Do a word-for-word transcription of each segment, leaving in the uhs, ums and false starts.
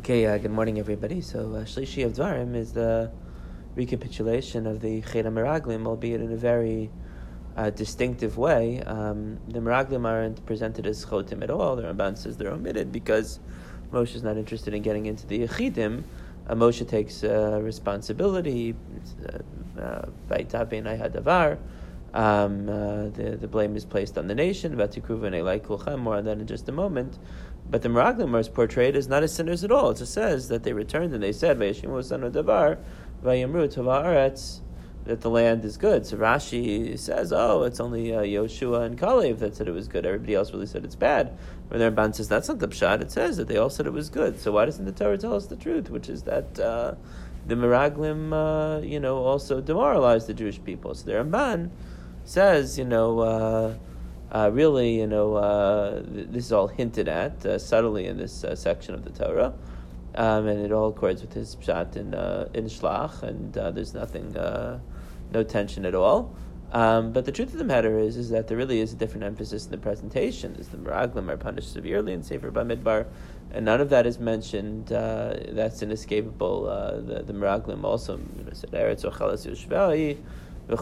Okay, uh, good morning, everybody. So, uh, Shlishi of Dvarim is the recapitulation of the Chet HaMeraglim, albeit in a very uh, distinctive way. Um, the Meraglim aren't presented as Chotim at all. The Ramban says they're omitted because Moshe is not interested in getting into the Yechidim. Uh, Moshe takes uh, responsibility. Vayitav b'nai hadavar. Um, uh, the, the blame is placed on the nation. Vatikru v'nei kulchem. More on that in just a moment. But the Meraglim are portrayed as not as sinners at all. It just says that they returned and they said, "Vayishimu sanu davar, vayamru tova haaretz," that the land is good. So Rashi says, "Oh, it's only uh, Yoshua and Kalev that said it was good. Everybody else really said it's bad." When the Ramban says that's not the pshat, it says that they all said it was good. So why doesn't the Torah tell us the truth, which is that uh, the Meraglim, uh, you know, also demoralized the Jewish people? So the Ramban says, you know. Uh, Uh, really, you know, uh, th- this is all hinted at uh, subtly in this uh, section of the Torah, um, and it all accords with his pshat in uh, in Shlach, and uh, there's nothing, uh, no tension at all. Um, but the truth of the matter is, is that there really is a different emphasis in the presentation. Is the Meraglim are punished severely in Sefer Bamidbar, and none of that is mentioned. Uh, that's inescapable. Uh, the, the Meraglim also, you know, said Eretz Ochelas Yushvai. The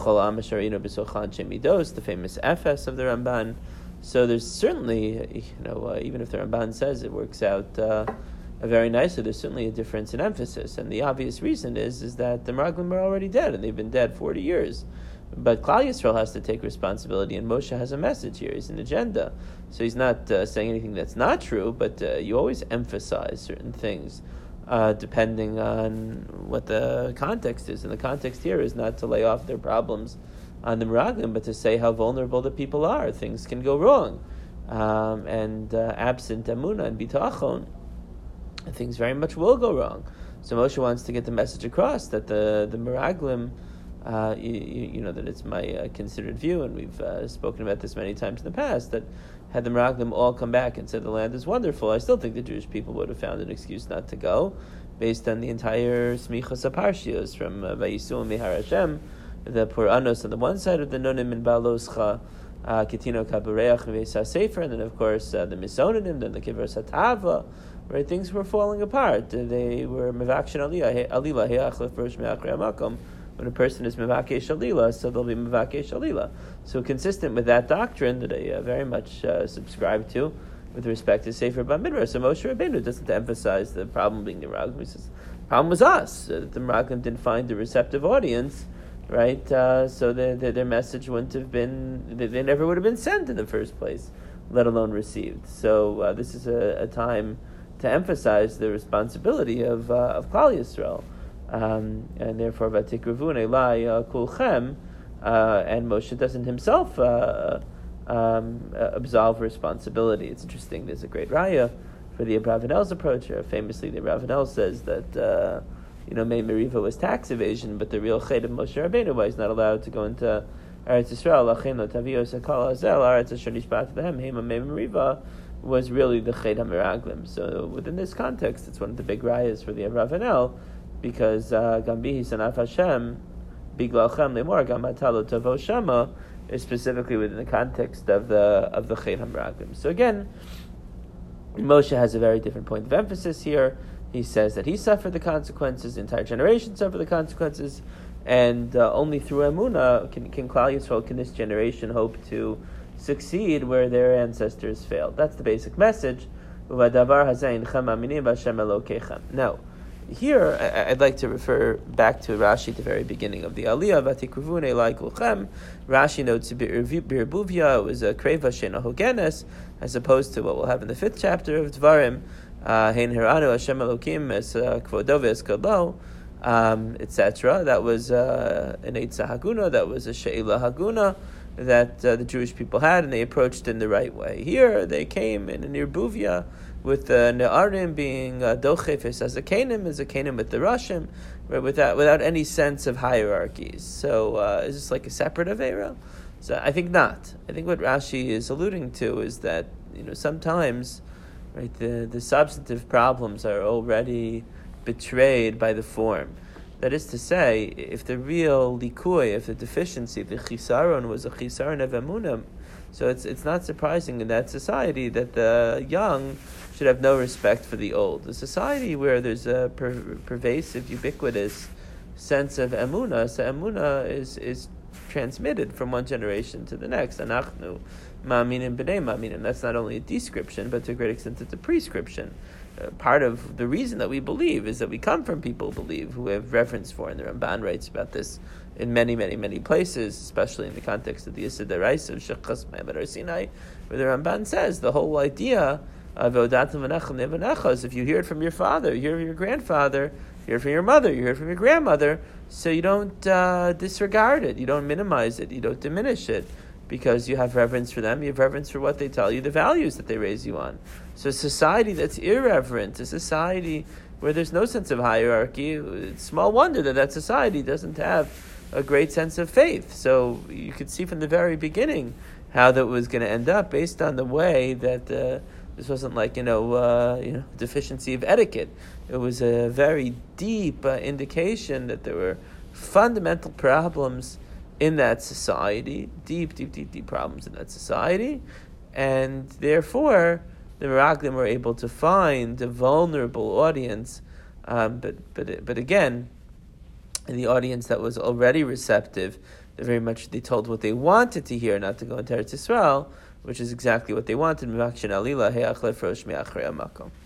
famous F S of the Ramban. So there's certainly, you know, uh, even if the Ramban says it works out uh, very nicely, there's certainly a difference in emphasis. And the obvious reason is is that the Meraglim are already dead, and they've been dead forty years. But Klal Yisrael has to take responsibility, and Moshe has a message here. He's an agenda. So he's not uh, saying anything that's not true, but uh, you always emphasize certain things. Uh, depending on what the context is. And the context here is not to lay off their problems on the Meraglim, but to say how vulnerable the people are. Things can go wrong. Um, and uh, absent Emunah and Bitachon, things very much will go wrong. So Moshe wants to get the message across that the, the Meraglim, uh, you, you know, that it's my uh, considered view, and we've uh, spoken about this many times in the past, that had the Meraglim all come back and said the land is wonderful, I still think the Jewish people would have found an excuse not to go, based on the entire Smichas HaParshios from uh, Vayisu Mihar Hashem, the Puranos on the one side of the Nunim in Baloscha, Ketino Kabareach Vesa Sefer, and then of course uh, the Misonanim, then the Kiver Satava, right? Things were falling apart. They were Mevakshin Aliyah, Alila, Heachlef Rosh Meachri Amakom. When a person is Mevakesh Alila, so they'll be Mevakesh Alila. So consistent with that doctrine that I uh, very much uh, subscribe to with respect to Sefer Bamidbar. So Moshe Rabbeinu doesn't emphasize the problem being the Meraglim. He says, the problem was us. Uh, the Meraglim didn't find a receptive audience, right? Uh, so the, the, their message wouldn't have been, they, they never would have been sent in the first place, let alone received. So uh, this is a, a time to emphasize the responsibility of, uh, of Klal Yisrael. Um, and therefore, Vatikruvun Elai Kulchem, and Moshe doesn't himself uh, um, uh, absolve responsibility. It's interesting. There's a great raya for the Abravanel's approach. Or famously, the Abravanel says that uh, you know, Mei Meriva was tax evasion, but the real chet of Moshe Rabbeinu was not allowed to go into Eretz Yisrael. Lachein lo tavios hakol hazel Eretz asher nishbat lehem hema Mei Meriva was really the Chet HaMeraglim. So within this context, it's one of the big rayas for the Abravanel. Because Gambihi Sanaf Hashem, Biglalchem Lemor Gamatalo Tavo Shama is specifically within the context of the of the Chet HaMeraglim. So again, Moshe has a very different point of emphasis here. He says that he suffered the consequences, the entire generation suffered the consequences, and uh, only through Emunah can, can Klal Yisrael, can this generation hope to succeed where their ancestors failed. That's the basic message. Now, here, I'd like to refer back to Rashi at the very beginning of the Aliyah. Vatikruvun Elai Kulchem. Rashi notes Birbuvia was a Kreva Shena Hogenes, as opposed to what we'll have in the fifth chapter of Dvarim. Hein Hiranu Hashem Elokim es Kvodo v'eskalo, et cetera. That was uh, an Eitzah Haguna. That was a Sheila Haguna that uh, the Jewish people had, and they approached in the right way. Here, they came in a Nirbuvia, with the uh, Ne'arim being uh, Dochefes as a Kanim, as a Kanim with the Rashim, right, without without any sense of hierarchies. So uh, is this like a separate Avera? So I think not. I think what Rashi is alluding to is that, you know, sometimes, right, the, the substantive problems are already betrayed by the form. That is to say, if the real likui, if the deficiency, the chisaron was a chisaron of emunah, so it's it's not surprising in that society that the young should have no respect for the old. A society where there's a per- pervasive, ubiquitous sense of emunah, so emunah is is transmitted from one generation to the next. Anachnu ma'aminim b'nei ma'aminim. That's not only a description, but to a great extent it's a prescription. Uh, part of the reason that we believe is that we come from people who believe, who have reference for, and the Ramban writes about this in many, many, many places, especially in the context of the Yisod Daraisa of Shechas Me'amad Har Sinai, where the Ramban says the whole idea of Odatim V'nechel Nevanecha is if you hear it from your father, you hear it from your grandfather, you hear it from your mother, you hear it from your grandmother, so you don't uh, disregard it, you don't minimize it, you don't diminish it, because you have reverence for them, you have reverence for what they tell you, the values that they raise you on. So a society that's irreverent, a society where there's no sense of hierarchy, it's small wonder that that society doesn't have a great sense of faith. So you could see from the very beginning how that was going to end up based on the way that uh, this wasn't like, you know, uh, you know, deficiency of etiquette. It was a very deep uh, indication that there were fundamental problems in that society, deep, deep, deep, deep problems in that society, and therefore the Meraglim were able to find a vulnerable audience, um, but but but again, in the audience that was already receptive, they very much they told what they wanted to hear, not to go into Eretz Yisrael, which is exactly what they wanted.